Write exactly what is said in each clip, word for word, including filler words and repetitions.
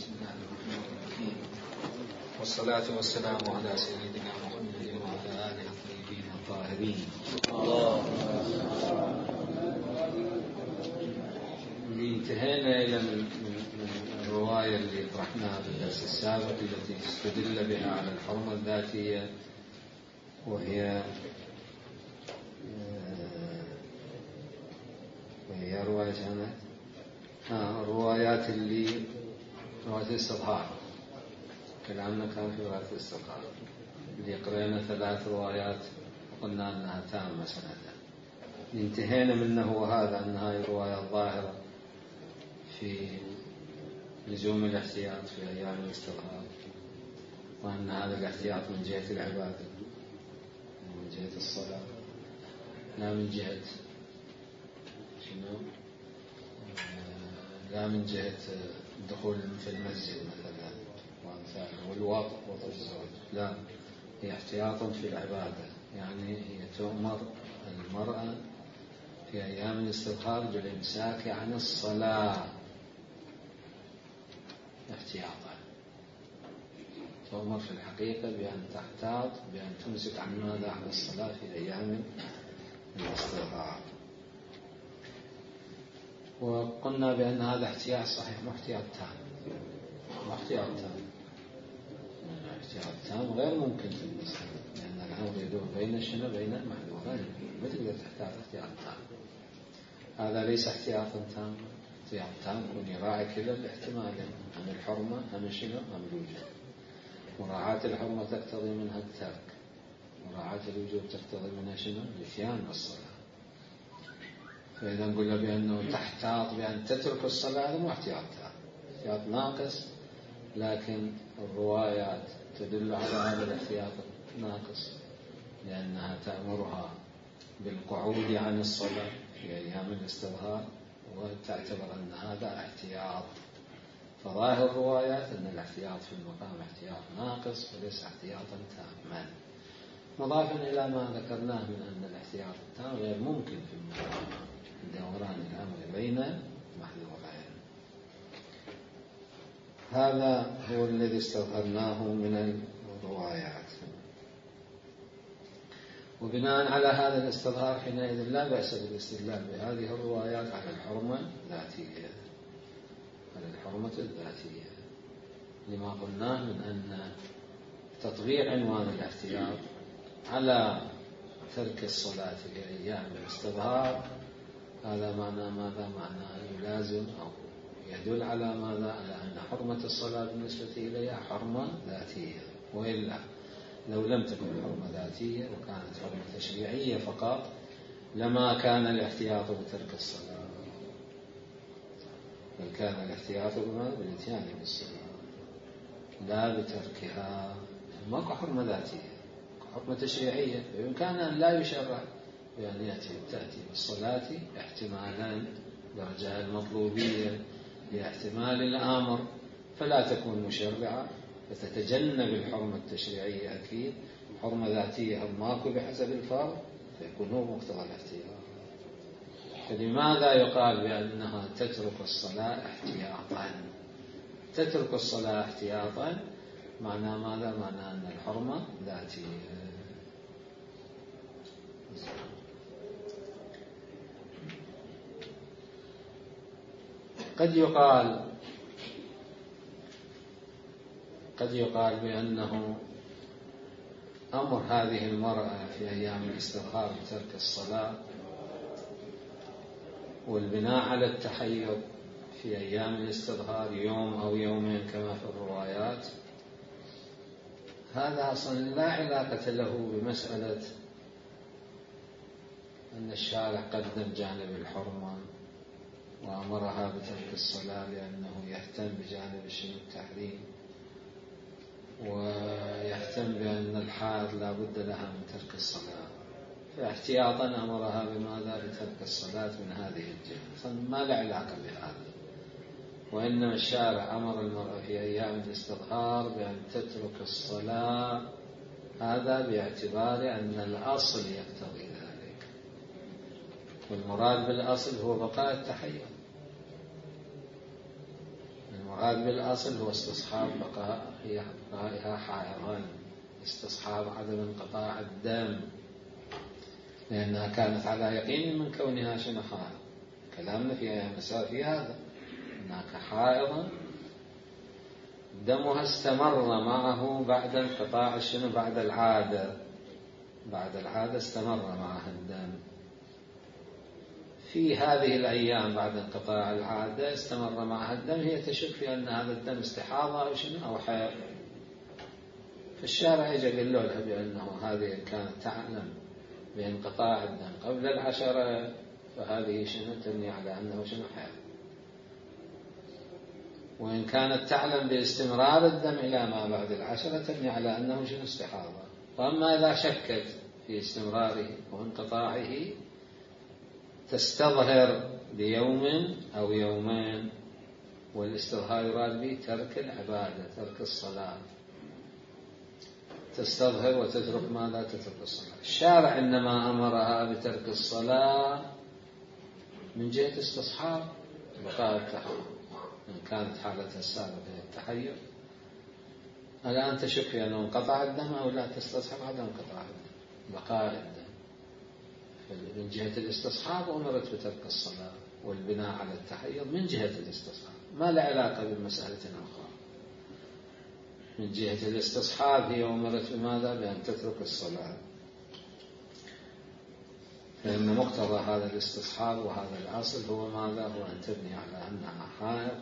بسم الله الرحمن الرحيم، والصلاة والسلام على سيدنا محمد وعلى آله الطيبين الطاهرين. انتهينا إلى من الرواية اللي طرحناها في الدرس السابق التي استدل بها على الحرمة الذاتية، وهي وهي رواية كانت آه الروايات اللي رواية الاستظهار. كلامنا كان في رواية الاستظهار اللي قرأنا ثلاث روايات وقلنا أنها تامة سنة. انتهينا منه وهذا أن هذه الرواية الظاهرة في لزوم الاحتياط في أيام الاستظهار، وأن هذا الاحتياط من جهة العبادة من جهة الصلاة، لا من جهة شنو لا من جهة الدخول في المسجد مثلا وأمثاله والوطء وطء الزوج، لا، هي احتياط في العبادة. يعني هي تؤمر المرأة في أيام الاستظهار بالإمساك عن الصلاة احتياطا، تؤمر في الحقيقة بأن تحتاط بأن تمسك عن ماذا؟ عن الصلاة في أيام الاستظهار. وقلنا بأن هذا احتياط صحيح، مو احتياط تام، مو احتياط تام، احتياط تام غير ممكن في المسألة، لأن الأمر يدور بين شنو؟ بين محذورين، ما تقدر تحتاط احتياط تام. هذا ليس احتياطا تام. احتياط تام يكون يراعي كلا الاحتمالين، أم الحرمة أم شنو أم الوجوب. مراعاة الحرمة تقتضي منها الترك، مراعاة الوجوب تقتضي منها شنو؟ الاتيان بالصلاة. فإذا نقول بأنه تحتاط بأن تترك الصلاة، هذا مو احتياط تام، احتياط ناقص، لكن الروايات تدل على هذا الاحتياط ناقص، لأنها تأمرها بالقعود عن الصلاة في أيام الاستظهار وتعتبر أن هذا احتياط. فظاهر الروايات أن الاحتياط في المقام احتياط ناقص وليس احتياطا تاما، مضافا إلى ما ذكرناه من أن الاحتياط التام غير ممكن في المقام دوران الأمر بين محذورين. هذا هو الذي استظهرناه من الروايات. وبناء على هذا الاستظهار حينئذ لا بأس بالاستدلال بهذه الروايات على الحرمة الذاتية، على الحرمة الذاتية، لما قلناه من أن تطبيق عنوان الاحتياط على ترك الصلاة في أيام الاستظهار، هذا معنى ماذا؟ معنى يلازم أو يدل على ماذا؟ على أن حرمة الصلاة بالنسبة إليها حرمة ذاتية، وإلا لو لم تكن حرمة ذاتية وكانت حرمة تشريعية فقط لما كان الاحتياط بترك الصلاة، بل كان الاحتياط بالاتيان بالصلاة لا بتركها. ماكو حرمة ذاتية، حرمة تشريعية، بإمكان أن لا يشرع بأن يأتي تأتي بالصلاة احتمالان: برجاء المطلوبية لاحتمال الأمر، فلا تكون مشرعة فتتجنب الحرمة التشريعية أكيد. حرمة ذاتية هم ماكو بحسب الفرض، فيكون هو مقتضى الاحتياط. فلماذا يقال بأنها تترك الصلاة احتياطا؟ تترك الصلاة احتياطا معنى ماذا؟ معنى أن الحرمة ذاتية. قد يقال قد يقال بأنه أمر هذه المرأة في أيام الاستظهار بترك الصلاة والبناء على التحيض في أيام الاستظهار يوم أو يومين كما في الروايات، هذا أصلا لا علاقة له بمسألة أن الشارع قدم جانب الحرمة وأمرها بترك الصلاة لأنه يهتم بجانب الشنو التحريم، ويهتم بأن الحائض لا بد لها من ترك الصلاة، فاحتياطا أمرها بماذا؟ بترك الصلاة من هذه الجهة. ما له علاقة بهذا، وإنما الشارع أمر المرأة في أيام الاستظهار بأن تترك الصلاة، هذا باعتبار أن الأصل يقتضي ذلك، والمراد بالأصل هو بقاء التحيض. المراد بالأصل هو استصحاب بقائها حائضا، استصحاب عدم انقطاع الدم، لأنها كانت على يقين من كونها شنو حائض. كلامنا في أيام النساء في هذا، أنها حائضا دمها استمر معه بعد انقطاع شنو بعد العادة، بعد العادة استمر معها الدم. في هذه الأيام بعد انقطاع العادة استمر معها الدم، هي تشك في أن هذا الدم استحاضة أو شنو أو حيض. فالشارع يجي قال لها بأنه هذه كانت تعلم بانقطاع الدم قبل العشرة، فهذه شنو تبني على أنه شنو حيض. وإن كانت تعلم باستمرار الدم إلى ما بعد العشرة تبني على أنه شنو استحاضة. وأما إذا شكت في استمراره وانقطاعه تستظهر بيوم أو يومين، والاستظهار يراد به ترك العبادة، ترك الصلاة، تستظهر وتترك ماذا؟ تترك الصلاة. الشارع إنما أمرها بترك الصلاة من جهة استصحاب بقاء التحيض، إن كانت حالتها السابقة التحيض الآن تشك في أنه انقطع الدم أو لا، تستصحب عدم انقطاع الدم بقاء الدم. من جهة الاستصحاب أمرت بترك الصلاة والبناء على التحيض من جهة الاستصحاب، ما له علاقة بمسألة أخرى. من جهة الاستصحاب هي أمرت بماذا؟ بأن تترك الصلاة، فإن مقتضى هذا الاستصحاب وهذا الأصل هو ماذا؟ هو أن تبني على أنها حائض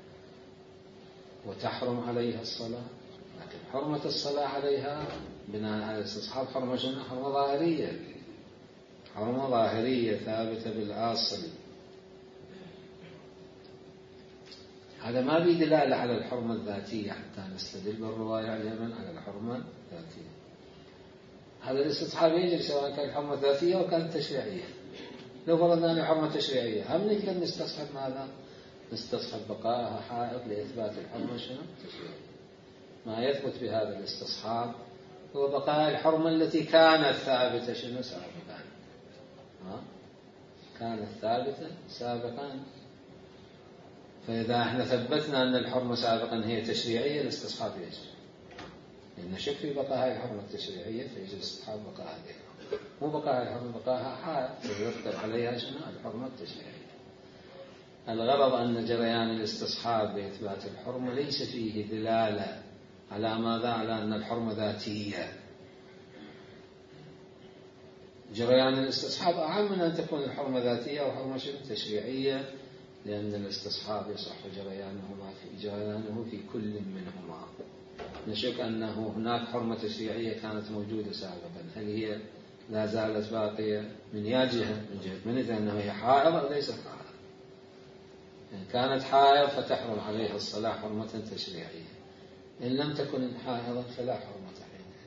وتحرم عليها الصلاة. لكن حرمة الصلاة عليها بناء على الاستصحاب حرمة شنو؟ حرمة ظاهرية، حرمة ظاهرية ثابتة بالأصل. هذا ما بيدلالة على الحرمة الذاتية حتى نستدل بالرواية عليها من على الحرمة الذاتية. هذا الاستصحاب يجري سواء كان الحرمة الذاتية أو كانت تشريعية. لو فرضنا أن الحرمة تشريعية هم نقدر نستصحب ماذا؟ نستصحب بقائها حائض لإثبات الحرمة شنو؟ تشريعية. ما يثبت بهذا الاستصحاب هو بقاء الحرمة التي كانت ثابتة شنو سابقا، ها؟ كانت ثابتة سابقا. فإذا احنا ثبتنا أن الحرمة سابقا هي تشريعية الاستصحاب يجري، لأن شك في بقاء الحرمة التشريعية فيجري استصحاب بقاء هذه الحرمة، مو بقاء الحرمة بقاءها حائض فيرتب عليها شنو؟ الحرمة التشريعية. الغرض أن جريان الاستصحاب لإثبات الحرمة ليس فيه دلالة على ماذا؟ على أن الحرمة ذاتية. جريان الاستصحاب أعم من أن تكون الحرمة ذاتية أو حرمة تشريعية، لأن الاستصحاب يصح جريانهما في جريانه في كل منهما. نشك أنه هناك حرمة تشريعية كانت موجودة سابقا، هل هي لا زالت باقية؟ من يا جهة، من جهة من إذا أنه هي حائض أو ليست حائض. إن كانت حائض فتحرم عليها الصلاة حرمة تشريعية، إن لم تكن حائضا فلا حرمة عليها.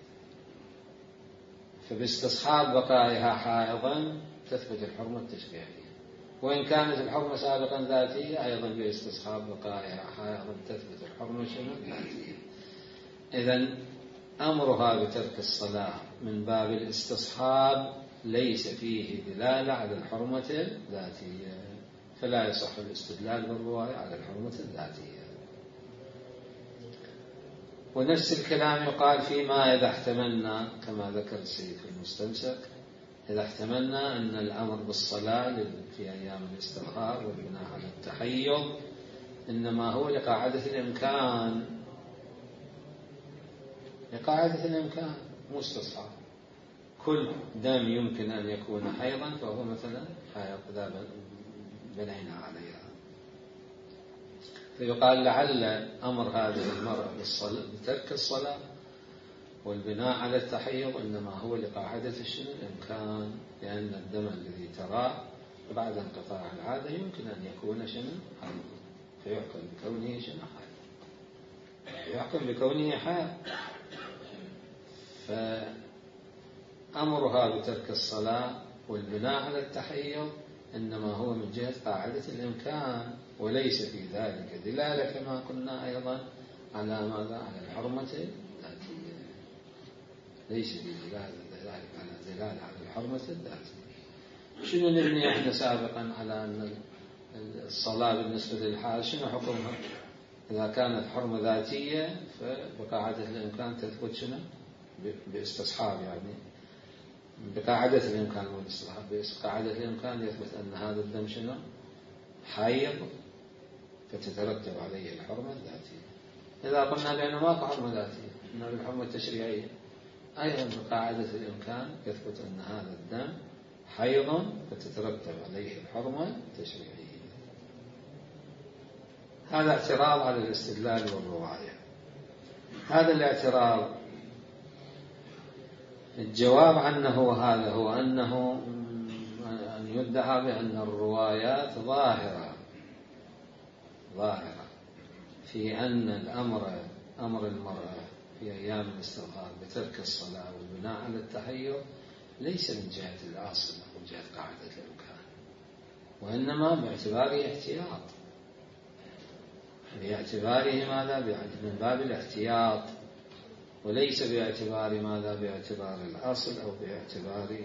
فباستصحاب بقائها حائضا تثبت الحرمة التشريعية، وإن كانت الحرمة سابقا ذاتية أيضا باستصحاب بقائها حائضا تثبت الحرمة شنو؟ ذاتية. إذن أمرها بترك الصلاة من باب الاستصحاب ليس فيه دلالة على الحرمة الذاتية، فلا يصح الاستدلال بالرواية على الحرمة الذاتية. ونفس الكلام يقال فيما إذا احتملنا كما ذكر السيد في المستمسك، إذا احتملنا أن الأمر بالصلاة في أيام الاستظهار والبناء على التحيض إنما هو لقاعدة الإمكان، لقاعدة الإمكان مستصحب. كل دم يمكن أن يكون حيضا فهو مثلا حيض إذا بنينا عليها. فيقال لعل أمر هذه المرأة بترك الصلاة والبناء على التحيض إنما هو لقاعدة الشنو؟ الإمكان، لأن الدم الذي تراه بعد انقطاع العادة يمكن أن يكون شنو؟ حيض، فيحكم بكونه شنو؟ حيض، يحكم بكونه حيض. فأمرها بترك الصلاة والبناء على التحيض إنما هو من جهة قاعدة الإمكان، وليس في ذلك دلالة كما قلنا أيضا على ماذا؟ على الحرمة الذاتية. ليس في دلالة ذلك على دلالة على الحرمة الذاتية. شنو نبني احنا سابقا على أن الصلاة بالنسبة للحال شنو حكمها؟ إذا كانت حرمة ذاتية فبقاعدة الإمكان تثبت شنو؟ باستصحاب، يعني بقاعدة الإمكان والاستصحاب. بقاعدة الإمكان يثبت أن هذا الدم شنو؟ حيض، فتترتب عليه الحرمة الذاتية. إذا قلنا بأنه ماكو حرمة ذاتية، إنما الحرمة التشريعية، أيضا بقاعدة الإمكان يثبت أن هذا الدم حيض، فتترتب عليه الحرمة التشريعية. هذا اعتراض على الاستدلال والرواية. هذا الاعتراض الجواب عنه هذا هو أنه أن يدعى بأن الروايات ظاهرة ظاهرة في أن الأمر أمر المرأة في أيام الاستظهار بترك الصلاة والبناء على التحيض ليس من جهة الأصل أو من جهة قاعدة الإمكان، وإنما باعتباره احتياط، باعتباره ماذا؟ من باب الاحتياط، وليس باعتبار ماذا؟ باعتبار الأصل أو باعتبار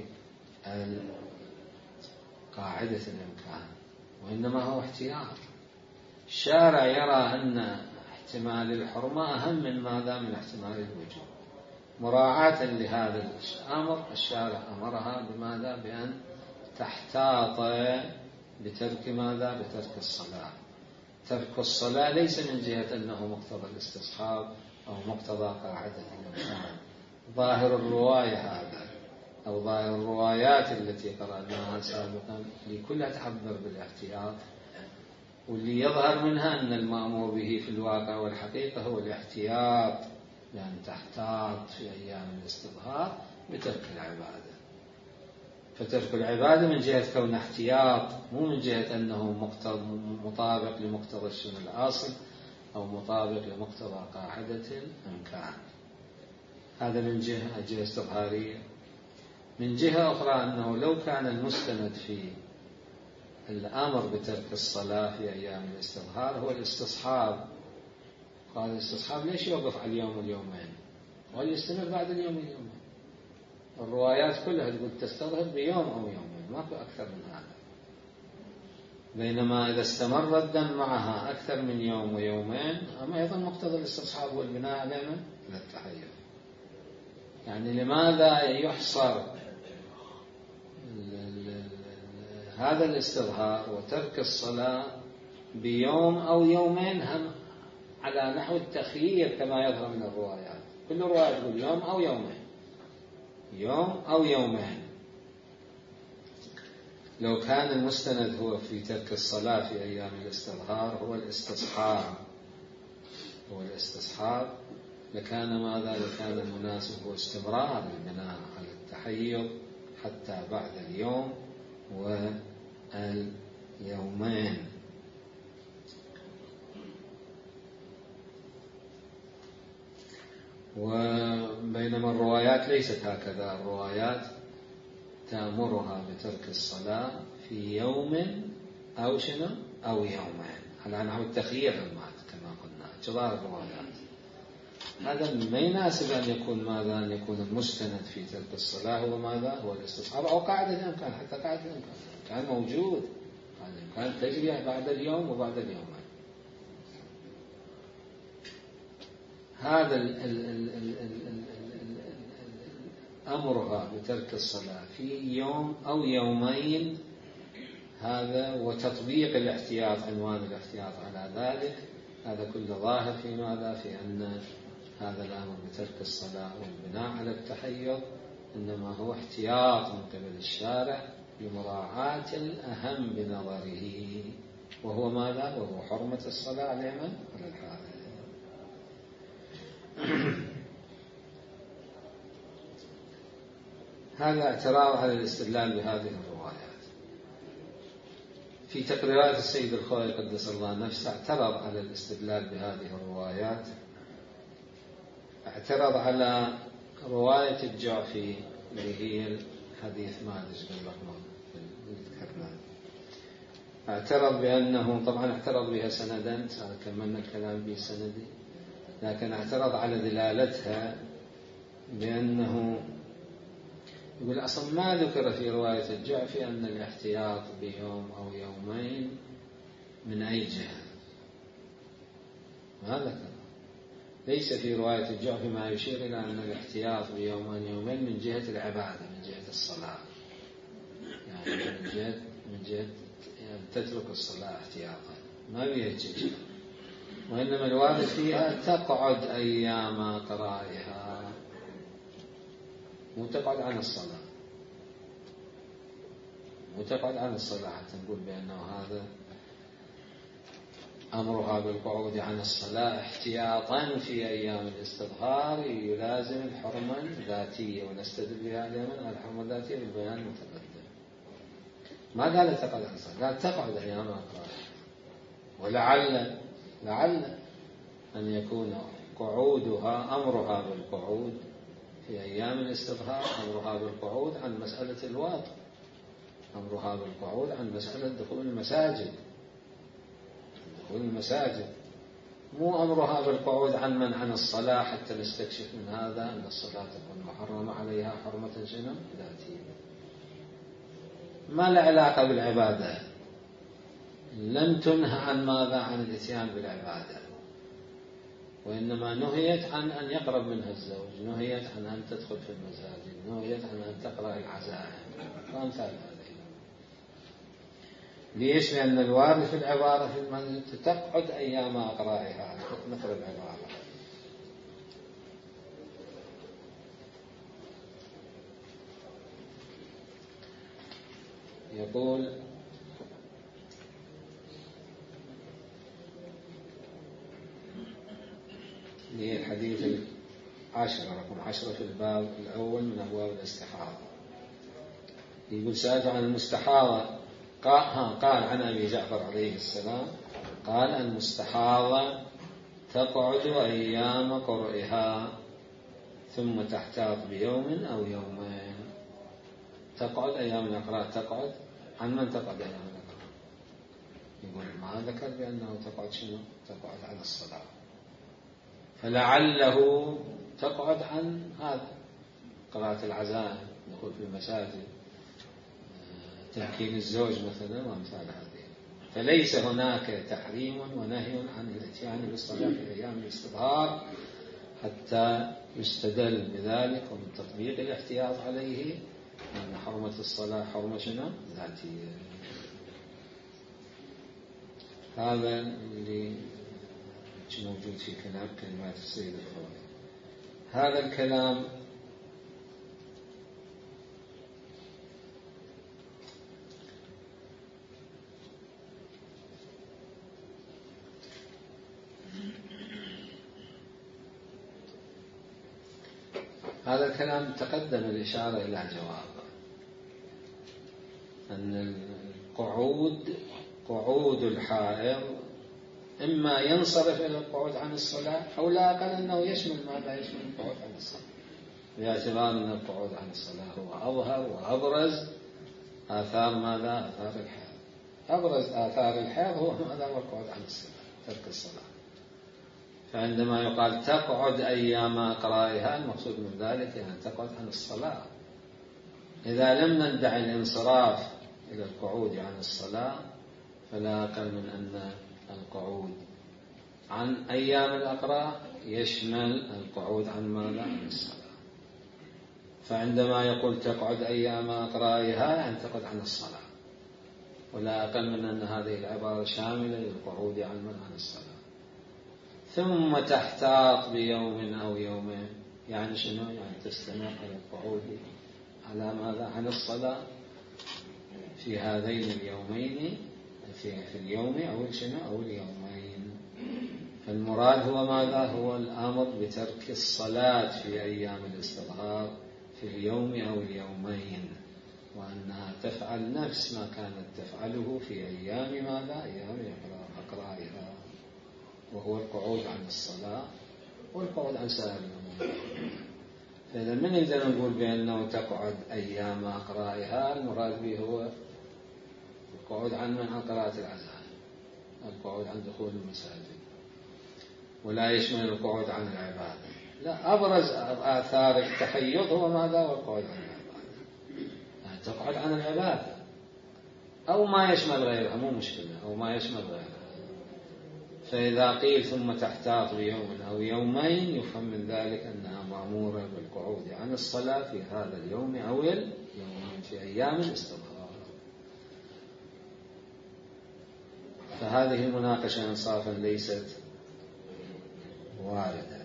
قاعدة الإمكان، وإنما هو احتياط. الشارع يرى أن احتمال الحرمة أهم من ماذا؟ من احتمال الوجوب. مراعاة لهذا الأمر الشارع أمرها بماذا؟ بأن تحتاط بترك ماذا؟ بترك الصلاة. ترك الصلاة ليس من جهة أنه مقتضى الاستصحاب أو مقتضى قاعدة الإمكان. ظاهر الرواية هذا، أو ظاهر الروايات التي قرأناها سابقا لكلها تعبر بالاحتياط، واللي يظهر منها أن المأمور به في الواقع والحقيقة هو الاحتياط، يعني تحتاط في أيام الاستظهار بترك العبادة. فترك العبادة من جهة كون احتياط، مو من جهة أنه مطابق لمقتضى السنة الأصل أو مطابق لمقتضى قاعدة الإمكان. هذا من جهة جهة استظهارية. من جهة أخرى أنه لو كان المستند في الأمر بترك الصلاة في أيام الاستظهار هو الاستصحاب، قال الاستصحاب ليش يوقف على اليوم واليومين ويستمر بعد اليوم واليومين؟ الروايات كلها تقول تستظهر بيوم أو يومين، ماكو أكثر من هذا. بينما إذا استمر الدم معها أكثر من يوم ويومين، أما أيضا مقتضى الاستصحاب والبناء على التحيض. يعني لماذا يحصر هذا الاستظهار وترك الصلاة بيوم أو يومين هم على نحو التخيير كما يظهر من الروايات؟ كل رواية تقول يوم أو يومين، يوم أو يومين. لو كان المستند هو في ترك الصلاة في أيام الاستظهار هو الاستصحاب هو الاستصحاب لكان ماذا؟ لكان المناسب هو استمرار البناء على التحيض حتى بعد اليوم واليومين. وبينما الروايات ليست هكذا، الروايات تأمرها بترك الصلاة في يوم أو شنو أو يومين على نحو التخيير المات كما قلنا جوار الروايات. هذا ما يناسب أن يكون ماذا؟ أن يكون المستند في ترك الصلاة هو ماذا؟ هو الاستصحاب أو قاعدة الإمكان. حتى قاعدة الإمكان كان موجود، قاعدة الإمكان تجري بعد اليوم وبعد اليومين. هذا ال ال ال ال ال أمرها بترك الصلاة في يوم أو يومين، هذا وتطبيق الاحتياط، عنوان الاحتياط على ذلك، هذا كله ظاهر في ماذا؟ في أن هذا الأمر بترك الصلاة والبناء على التحيض إنما هو احتياط من قبل الشارع لمراعاة الأهم بنظره، وهو ماذا؟ وهو حرمة الصلاة على من؟ على الحائض. هذا اعتراض على الاستدلال بهذه الروايات. في تقريرات السيد الخوئي قدس الله نفسه اعترض على الاستدلال بهذه الروايات. اعترض على رواية الجعفي اللي هي الحديث مالج بن رحمه ذكرناه. اعترض بأنه طبعا اعترض بها سندا، كملنا الكلام به سندي، لكن اعترض على دلالتها بأنه يقول أصلا ما ذكر في رواية الجعفي أن الاحتياط بيوم أو يومين من أي جهة. ما ذكر. ليس في رواية الجعفي ما يشير إلى أن الاحتياط بيومين يومين من جهة العبادة، من جهة الصلاة، يعني من جهة من جهة يعني تترك الصلاة احتياطا، ما بيها شيء. وإنما الوارد فيها تقعد أيام قرائها، مو تقعد عن الصلاة، مو تقعد عن الصلاة حتى نقول بأنه هذا أمرها بالقعود عن الصلاة احتياطا في أيام الاستظهار يلازم الحرمة الذاتية، ونستدل بها دائما الحرمة الذاتية بالبيان المتقدم. ما قال تقعد عن الصلاة، قال تقعد أيام قرائها. ولعل لعل أن يكون قعودها أمرها بالقعود في أيام الاستظهار أمرها بالقعود عن مسألة الواطن، أمرها بالقعود عن مسألة دخول المساجد، دخول المساجد، مو أمرها بالقعود عن من عن الصلاة، حتى نستكشف من هذا أن الصلاة تكون محرمة عليها حرمة شنو ذاتية. ما له علاقة بالعبادة، لم تنهى عن ماذا؟ عن الاتيان بالعبادة، وإنما نهيت عن أن يقرب منها الزوج، نهيت عن أن تدخل في المساجد، نهيت عن أن تقرأ العزائم وأمثال هذه. ليش؟ لأن الوارد في العبارة في المنزل تقعد أيام أقرائها، مثل العبارة. يقول للحديث العاشرة رقم عشرة في الباب الأول من أبواب الاستحاضة، يقول سألت عن المستحاضة، قال عن أبي جعفر عليه السلام قال المستحاضة تقعد أيام قرئها ثم تحتاط بيوم أو يومين. تقعد أيام الإقراء، تقعد عن من تقعد أيام الإقراء؟ يقول ما ذكر بأنه تقعد شنو؟ تقعد عن الصلاة، فلعله تقعد عن هذا، قراءة العزائم، دخول في المساجد، تمكين الزوج مثلا وأمثال هذه. فليس هناك تحريم ونهي عن الاتيان بالصلاة في أيام الاستظهار حتى يستدل بذلك ومن تطبيق الاحتياط عليه أن حرمة الصلاة حرمة شنو ذاتية. هذا اللي موجود في كلام كلمات السيد الخوئي. هذا الكلام هذا الكلام تقدم الإشارة إلى جوابه، أن القعود قعود الحائض إما ينصرف إلى القعود عن الصلاة، أو لا أقل أنه يشمل ماذا؟ يشمل القعود عن الصلاة، باعتبار أن القعود عن الصلاة هو أظهر وأبرز آثار ماذا؟ آثار الحائض. أبرز آثار الحائض هو ماذا؟ هو القعود عن الصلاة، ترك الصلاة. فعندما يقال تقعد أيام أقرائها المقصود من ذلك يعني تقعد عن الصلاة. إذا لم ندعي الانصراف إلى القعود عن الصلاة فلا أقل من أن القعود عن أيام الأقراء يشمل القعود عن ماذا؟ عن الصلاة. فعندما يقول تقعد أيام أقرائها يعني تقعد عن الصلاة، ولا أقل من أن هذه العبارة شاملة للقعود عن من عن الصلاة. ثم تحتاط بيوم أو يومين، يعني شنو؟ يعني تستمر على القعود على ماذا؟ عن الصلاة في هذين اليومين، في, في اليوم أو شنو؟ أو اليومين. فالمراد هو ماذا؟ هو الأمر بترك الصلاة في أيام الاستظهار في اليوم أو اليومين، وأنها تفعل نفس ما كانت تفعله في أيام ماذا؟ أيام أقرائها، وهو القعود عن الصلاة والقعود عن سائر الأمور. فإذا من إذا نقول بأنه تقعد أيام أقرائها المراد به هو القعود عن من عن قراءة العزائم، القعود عن دخول المساجد، ولا يشمل القعود عن العبادة. لا، أبرز آثار التحيض هو ماذا؟ هو القعود عن العبادة، يعني تقعد عن العبادة أو ما يشمل غيرها، مو مشكلة، أو ما يشمل غيرها. فإذا قيل ثم تحتاط بيوم أو يومين يفهم من ذلك أنها مأمورة بالقعود عن الصلاة في هذا اليوم أو اليومين في أيام الاستظهار. فهذه المناقشة إنصافا ليست واردة.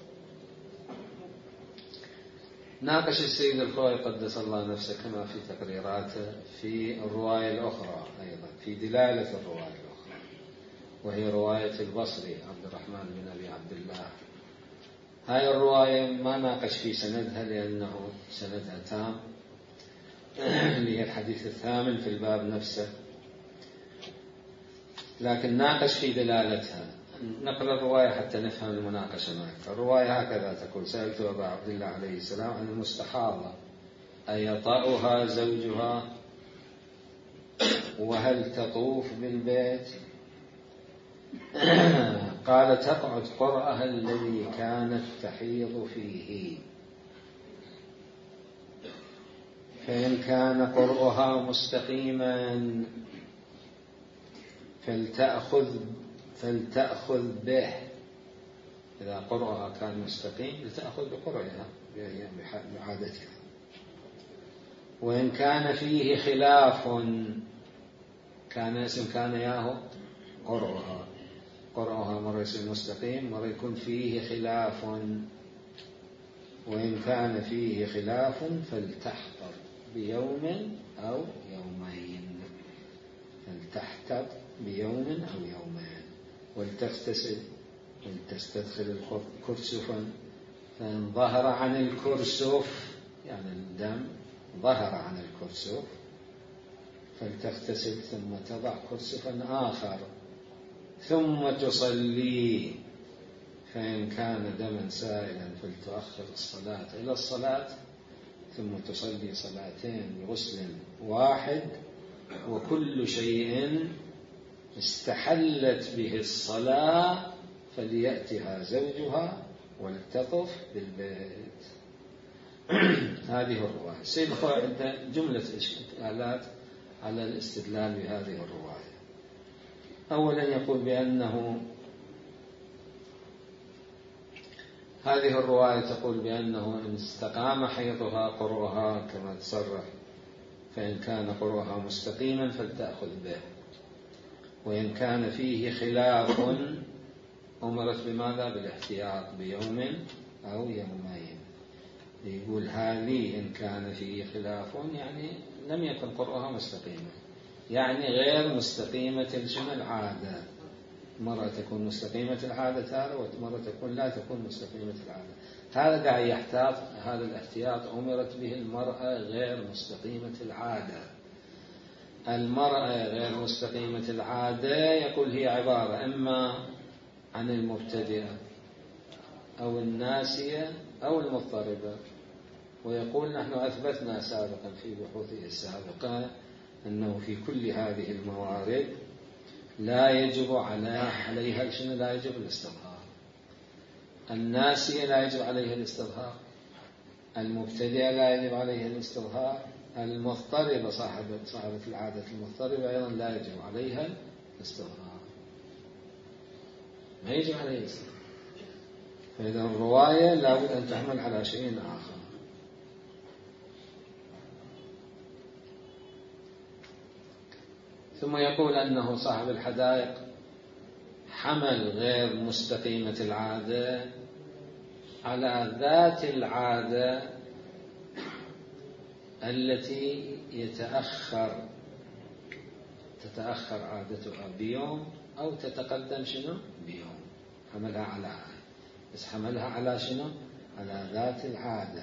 ناقش السيد الخوئي قدس الله نفسه كما في تقريراته في الرواية الأخرى أيضا في دلالة الرواية الأخرى، وهي رواية البصري عبد الرحمن بن أبي عبد الله. هاي الرواية ما ناقش في سندها لأنه سندها تام، اللي هي الحديث الثامن في الباب نفسه، لكن ناقش في دلالتها. نقرأ الرواية حتى نفهم المناقشة معك. الرواية هكذا تقول: سألت أبا عبد الله عليه السلام عن المستحاضة أيطأها زوجها وهل تطوف بالبيت؟ قال: تقعد قرأها الذي كانت تحيض فيه، فإن كان قرأها مستقيما فلتأخذ فلتأخذ به. إذا قرأها كان مستقيم لتأخذ بقرأها بعادتها. وإن كان فيه خلاف، كان اسم كان ياهو قرأها قرأها مرة يصير مستقيم، مرة يكون فيه خلاف. وإن كان فيه خلاف فلتحتط بيوم أو يومين فلتحتط بيوم أو يومين ولتغتسل ولتستدخل كرسفا، فإن ظهر عن الكرسف يعني الدم ظهر عن الكرسف فلتغتسل ثم تضع كرسفا آخر ثم تصلي، فإن كان دما سائلا فلتؤخر الصلاة إلى الصلاة ثم تصلي صلاتين بغسل واحد، وكل شيء استحلت به الصلاة فليأتها زوجها ولتطف بالبيت. هذه الرواية. السيد الخوئي عنده جملة إشكالات على الاستدلال بهذه الرواية. أولا يقول بأنه هذه الرواية تقول بأنه إن استقام حيضها قرؤها كما تصرح، فإن كان قرؤها مستقيما فلتأخذ به، وإن كان فيه خلاف أمرت بماذا؟ بالاحتياط بيوم أو يومين. يقول هذه إن كان فيه خلاف يعني لم يكن قرؤها مستقيما، يعني غير مستقيمة شنو العادة. مرة تكون مستقيمة العادة تارة، ومرة تكون لا تكون مستقيمة العادة. هذا داعي يحتاط، هذا الاحتياط أمرت به المرأة غير مستقيمة العادة. المرأة غير مستقيمة العادة يقول هي عبارة إما عن المبتدئة أو الناسية أو المضطربة. ويقول نحن أثبتنا سابقا في بحوثه السابقة أنه في كل هذه الموارد لا يجب عليها شنو؟ لا يجب الاستظهار. الناسية لا يجب عليها الاستظهار، المبتدئة لا يجب عليها الاستظهار، المضطربة صاحبة صاحبة العادة المضطربة أيضا لا يجب عليها الاستظهار، ما يجب عليها الاستظهار. فإذا الرواية لابد أن تحمل على شيء آخر. ثم يقول أنه صاحب الحدائق حمل غير مستقيمة العادة على ذات العادة التي يتأخر تتأخر عادتها بيوم أو تتقدم شنو بيوم. حملها على بس حملها على شنو؟ على ذات العادة.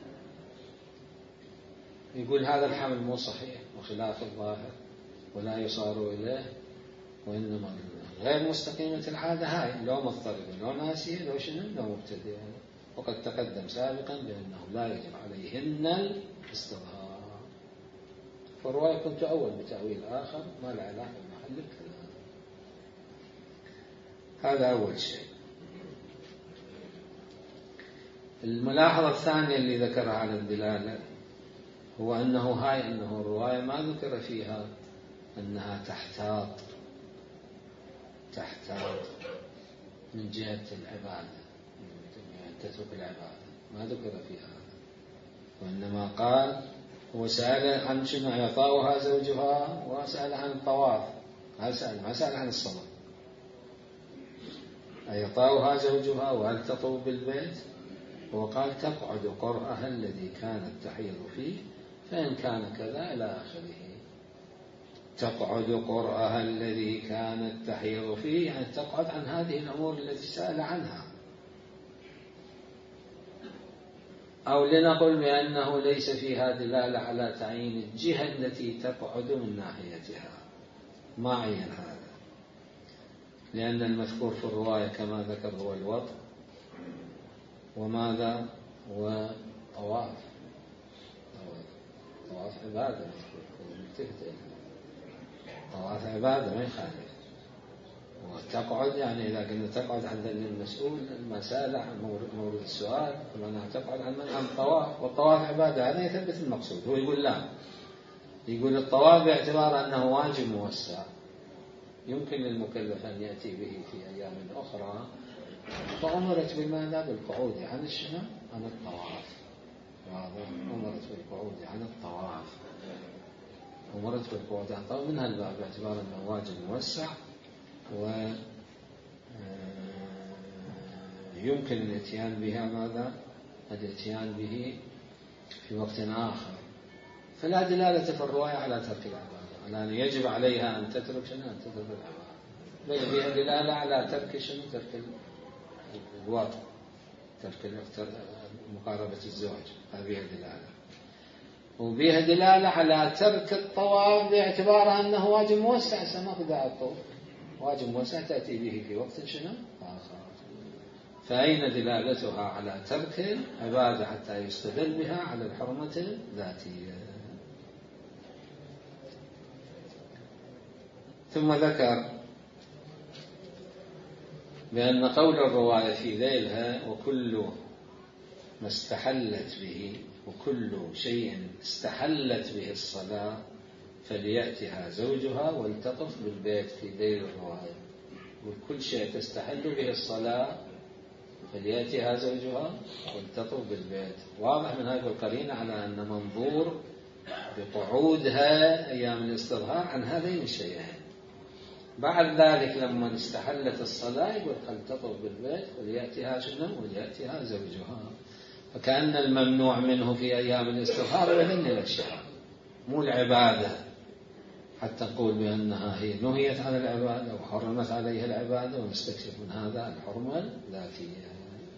يقول هذا الحمل مو صحيح وخلاف الظاهر ولا يصار إليه، وإنما غير مستقيمة العادة هاي لو مضطربة لو ناسية لو شنو لو مبتدئة. وقد تقدم سابقا بأنه لا يجب عليهن الاستظهار. فالرواية كنت أول بتأويل آخر ما له علاقة بمحل الكلام. هذا أول شيء. الملاحظة الثانية اللي ذكرها على الدلالة هو أنه هاي أنه الرواية ما ذكر فيها أنها تحتاط تحتاج من جهة العبادة، يعني تترك العبادة، ما ذكر في هذا. وإنما قال هو سأل عن شنو إعطاؤها زوجها، وسأل عن الطواف، ما سأل ما سأل عن الصلاة. إعطاؤها زوجها وهل تطوف بالبيت، هو قال تقعد قرأها الذي كانت تحيض فيه فإن كان كذا إلى آخره. تقعد قرأها الذي كانت تحيض فيه، يعني تقعد عن هذه الأمور التي سأل عنها. أو لنقل بأنه ليس فيها دلالة على تعيين الجهة التي تقعد من ناحيتها، ما عين هذا، لأن المذكور في الرواية كما ذكر هو الوضع وماذا وطواف. طواف عبادة، طواف عبادة ما يخالف. وتقعد يعني إذا كنا تقعد عند المسؤول المسألة عن مورد السؤال، فمعناها تقعد عن من عن الطواف، والطواف عبادة، هذا يثبت المقصود. هو يقول لا، يقول الطواف باعتبار أنه واجب موسع يمكن للمكلف أن يأتي به في أيام أخرى، فأمرت بالماذا بالقعود عن الشنو عن الطواف. أمرت بالقعود عن الطواف، أمرت بالقعود عن الطواف من هالباب باعتبار أنه واجب موسع، ويمكن الاتيان بها ماذا الاتيان به في وقت آخر. فلا دلالة في الرواية على ترك العبادة، على أن يجب عليها أن تترك شنو أن تترك العبادة، بل فيها دلالة على ترك شنو ترك الوطء، ترك مقاربة الزوج، هذه دلالة. وبها دلالة على ترك الطواف باعتبار أنه واجب موسع، سنقضى الطوف واجب موسع تأتي به في وقت شنو آخر. فأين دلالتها على ترك العبادة حتى يستدل بها على الحرمة الذاتية؟ ثم ذكر بأن قول الرواية في ذيلها وكل ما استحلت به، وكل شيء استحلت به الصلاة فليأتها زوجها والتطف بالبيت في ذيل الرواية. وكل شيء تستحل به الصلاة فليأتها زوجها والتطف بالبيت. واضح من هذه القرينة على أن منظور بقعودها أيام الاستظهار عن هذين الشيئين. بعد ذلك لما استحلت الصلاة يقول فلتطف بالبيت وليأتها شنو وليأتها زوجها. فكأن الممنوع منه في أيام الاستظهار وهن الأشياء مو العبادة، حتى نقول بأنها هي نهيت عن العبادة وحرمت عليها العبادة، ونستكشف من هذا الحرمة الذاتية.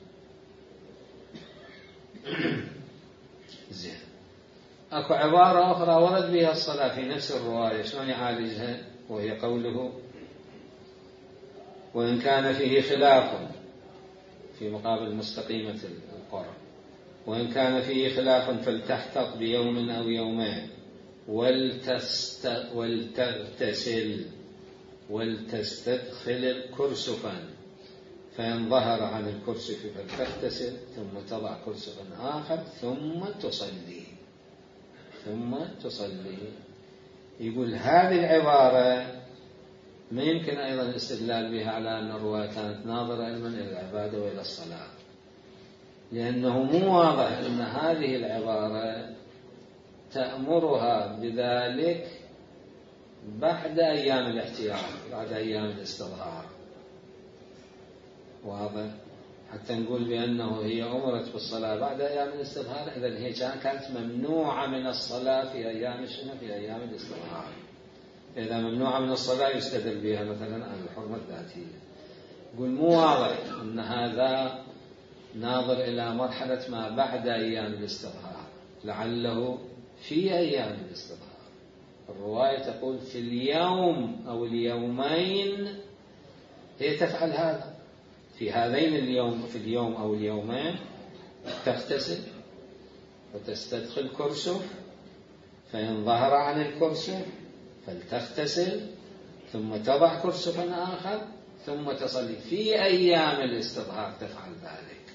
زين. أكو عبارة أخرى ورد بها الصلاة في نفس الرواية، شلون يعالجها؟ وهي قوله وإن كان فيه خلاف في مقابل مستقيمة القرآن، وإن كان فيه خلاف فلتحتط بيوم أو يومين ولتست ولتغتسل ولتستدخل كرسفا، فإن ظهر عن الكرسف فلتغتسل ثم تضع كرسفا آخر ثم تصلي ثم تصلي. يقول هذه العبارة ما يمكن أيضا الاستدلال بها على أن الرواية كانت ناظرة إلى العبادة وإلى الصلاة، لأنه مو واضح أن هذه العبارة تأمرها بذلك بعد أيام الاحتياط، بعد أيام الاستظهار. واضح؟ حتى نقول بأنه هي أمرت بالصلاة بعد أيام الاستظهار، إذن هي كانت ممنوعة من الصلاة في أيام شنو؟ في أيام الاستظهار. إذا ممنوعة من الصلاة يستدل بها مثلا على الحرمة الذاتية. يقول مو واضح أن هذا ناظر إلى مرحلة ما بعد أيام الاستظهار، لعله في أيام الاستظهار. الرواية تقول في اليوم أو اليومين هي تفعل هذا، في هذين اليوم، في اليوم أو اليومين تغتسل وتستدخل كرسف، فإن ظهر عن الكرسف فلتغتسل ثم تضع كرسفا آخر ثم تصلي. في أيام الاستظهار تفعل ذلك،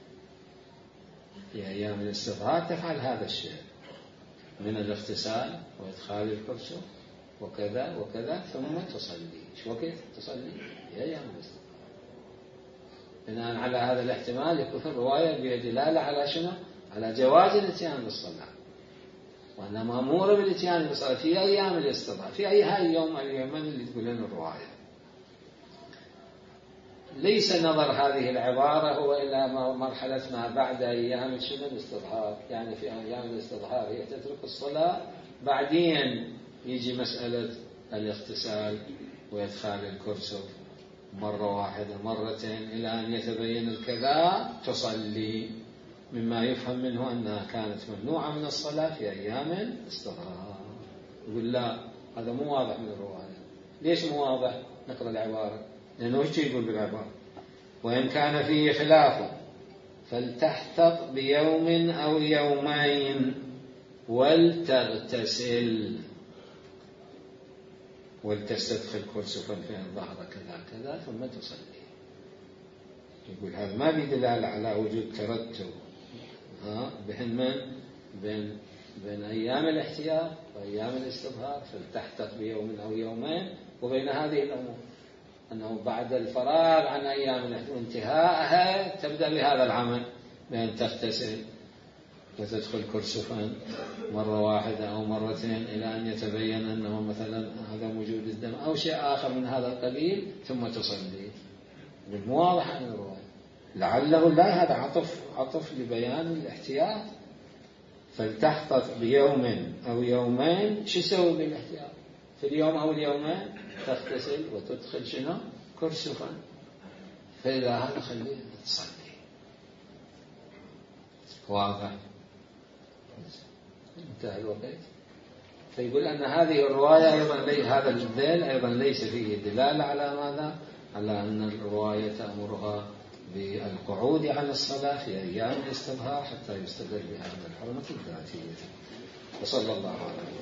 في أيام الاستظهار تفعل هذا الشيء من الاغتسال وإدخال الكرسف وكذا وكذا ثم تصلي. شو وقت تصلي؟ في أيام الاستضحى. بناء على هذا الاحتمال يكون الرواية بها دلالة على شنو؟ على جواز الاتيان بالصلاة، وأن مأمور بالاتيان بالصلاة في أيام الاستضحى، في أي هاي اليوم اليومين اللي تقول لنا الرواية. ليس نظر هذه العبارة هو إلا مرحلة ما بعد أيام شنو الاستضحى، يعني في أيام الاستضحى هي تترك الصلاة، بعدين يجي مسألة الاغتسال وإدخال الكرسف مرة واحدة مرتين إلى أن يتبين الكذا تصلي، مما يفهم منه أنها كانت ممنوعة من الصلاة في أيام الاستضحى. يقول لا، هذا مو واضح من الرواية. ليش مو واضح؟ نقرأ العبارة، لأنه وش يقول بالعبارة؟ وإن كان فيه خلاف فلتحتط بيوم أو يومين ولتغتسل ولتستدخل كرسفا في الظهر كذا كذا ثم تصلي. يقول هذا ما بدلالة على وجود ترتب ها بين من بين بين أيام الاحتياط وأيام الاستظهار، فلتحتط بيوم أو يومين، وبين هذه الأمور أنه بعد الفراغ عن أيام الاحتياط وانتهاءها تبدأ بهذا العمل، بأن تغتسل وتدخل كرسفا مرة واحدة أو مرتين إلى أن يتبين أنه مثلا هذا وجود الدم أو شيء آخر من هذا القبيل ثم تصلي. بالمواضح عن الرواية لعله لا، هذا عطف عطف لبيان الاحتياط. فلتحتط بيوم أو يومين، شو يسوي بالاحتياط؟ في اليوم أو اليومين تغتسل وتدخل شنو؟ كرسفا، فإذا هذا خليه تصلي. واضح؟ انتهى الوقت. فيقول أن هذه الرواية أيضا هذا الذيل أيضا ليس فيه دلالة على ماذا؟ على أن الرواية تأمرها بالقعود عن الصلاة في أيام الاستظهار حتى يستدل بهذا الحرمة الذاتية. وصلى الله عليه وسلم.